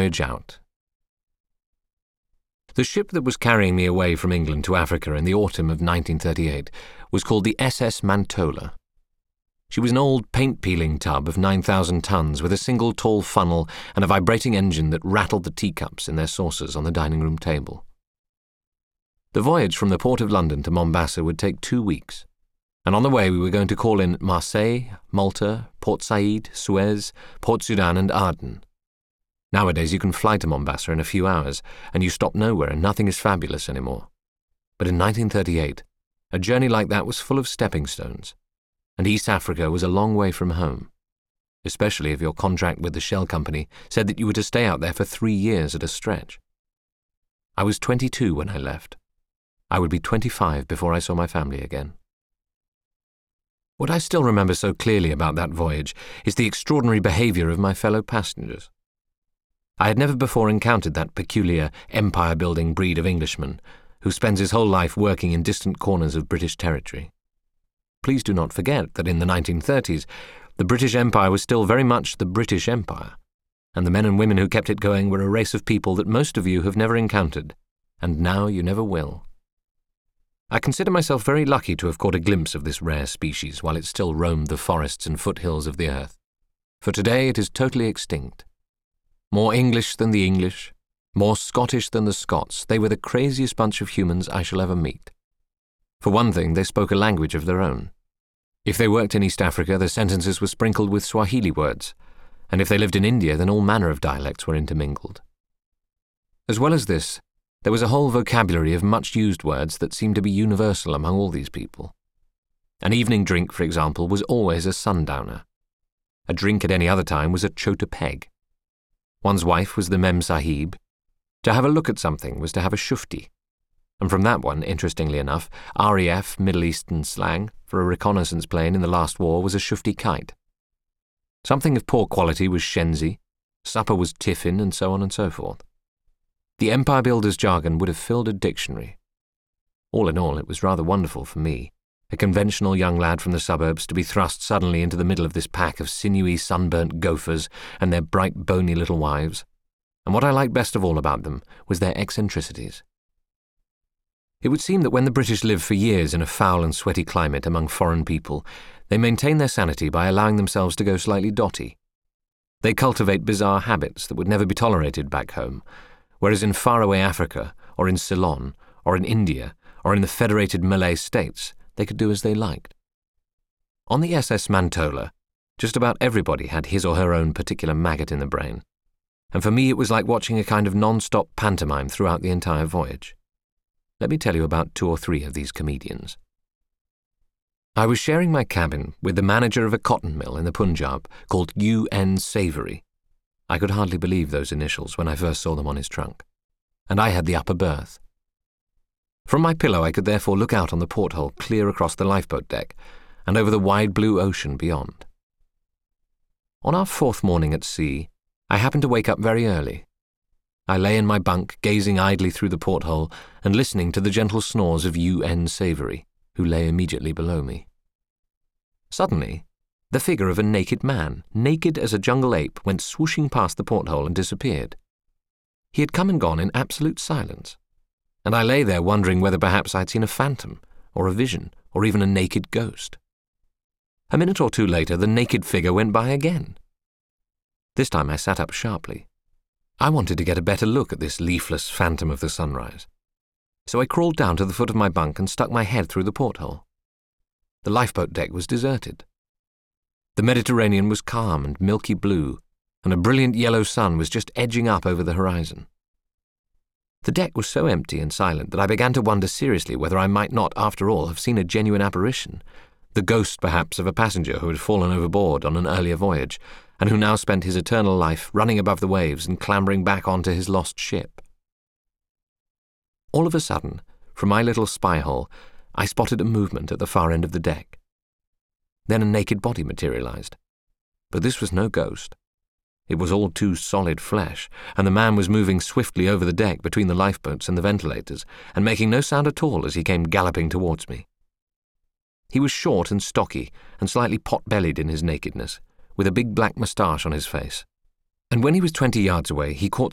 voyage out. The ship that was carrying me away from England to Africa in the autumn of 1938 was called the SS Mantola. She was an old paint-peeling tub of 9,000 tons with a single tall funnel and a vibrating engine that rattled the teacups in their saucers on the dining-room table. The voyage from the port of London to Mombasa would take 2 weeks, and on the way we were going to call in Marseille, Malta, Port Said, Suez, Port Sudan and Aden. Nowadays you can fly to Mombasa in a few hours, and you stop nowhere and nothing is fabulous anymore. But in 1938, a journey like that was full of stepping stones, and East Africa was a long way from home, especially if your contract with the Shell Company said that you were to stay out there for 3 years at a stretch. I was 22 when I left. I would be 25 before I saw my family again. What I still remember so clearly about that voyage is the extraordinary behaviour of my fellow passengers. I had never before encountered that peculiar empire-building breed of Englishman who spends his whole life working in distant corners of British territory. Please do not forget that in the 1930s, the British Empire was still very much the British Empire, and the men and women who kept it going were a race of people that most of you have never encountered, and now you never will. I consider myself very lucky to have caught a glimpse of this rare species while it still roamed the forests and foothills of the earth, for today it is totally extinct. More English than the English, more Scottish than the Scots, they were the craziest bunch of humans I shall ever meet. For one thing, they spoke a language of their own. If they worked in East Africa, their sentences were sprinkled with Swahili words, and if they lived in India, then all manner of dialects were intermingled. As well as this, there was a whole vocabulary of much-used words that seemed to be universal among all these people. An evening drink, for example, was always a sundowner. A drink at any other time was a chota peg. One's wife was the Mem Sahib. To have a look at something was to have a shufti. And from that one, interestingly enough, RAF, Middle Eastern slang, for a reconnaissance plane in the last war was a shufti kite. Something of poor quality was shenzi, supper was tiffin, and so on and so forth. The empire builder's jargon would have filled a dictionary. All in all, it was rather wonderful for me, a conventional young lad from the suburbs, to be thrust suddenly into the middle of this pack of sinewy, sunburnt gophers and their bright, bony little wives. And what I liked best of all about them was their eccentricities. It would seem that when the British live for years in a foul and sweaty climate among foreign people, they maintain their sanity by allowing themselves to go slightly dotty. They cultivate bizarre habits that would never be tolerated back home, whereas in faraway Africa, or in Ceylon, or in India, or in the Federated Malay States, they could do as they liked. On the SS Mantola, just about everybody had his or her own particular maggot in the brain, and for me it was like watching a kind of non-stop pantomime throughout the entire voyage. Let me tell you about 2 or 3 of these comedians. I was sharing my cabin with the manager of a cotton mill in the Punjab called U.N. Savoury. I could hardly believe those initials when I first saw them on his trunk, and I had the upper berth. From my pillow I could therefore look out on the porthole clear across the lifeboat deck and over the wide blue ocean beyond. On our 4th morning at sea, I happened to wake up very early. I lay in my bunk, gazing idly through the porthole and listening to the gentle snores of U.N. Savoury, who lay immediately below me. Suddenly, the figure of a naked man, naked as a jungle ape, went swooshing past the porthole and disappeared. He had come and gone in absolute silence, and I lay there wondering whether perhaps I'd seen a phantom, or a vision, or even a naked ghost. A minute or 2 later, the naked figure went by again. This time I sat up sharply. I wanted to get a better look at this leafless phantom of the sunrise. So I crawled down to the foot of my bunk and stuck my head through the porthole. The lifeboat deck was deserted. The Mediterranean was calm and milky blue, and a brilliant yellow sun was just edging up over the horizon. The deck was so empty and silent that I began to wonder seriously whether I might not, after all, have seen a genuine apparition, the ghost, perhaps, of a passenger who had fallen overboard on an earlier voyage, and who now spent his eternal life running above the waves and clambering back onto his lost ship. All of a sudden, from my little spy hole, I spotted a movement at the far end of the deck. Then a naked body materialized. But this was no ghost. It was all too solid flesh, and the man was moving swiftly over the deck between the lifeboats and the ventilators, and making no sound at all as he came galloping towards me. He was short and stocky, and slightly pot-bellied in his nakedness, with a big black moustache on his face. And when he was 20 yards away, he caught